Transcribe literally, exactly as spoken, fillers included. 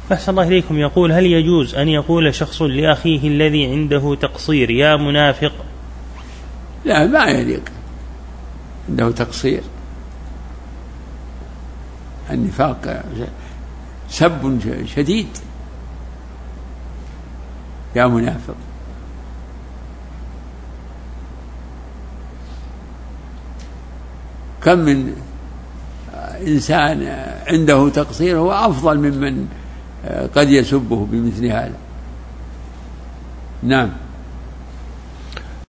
أحسن الله إليكم. يقول: هل يجوز أن يقول شخص لأخيه الذي عنده تقصير يا منافق؟ لا، ما يليق عنده تقصير. النفاق سب شديد، يا منافق. كم من إنسان عنده تقصير هو أفضل ممن قد يسبه بمثل هذا. نعم.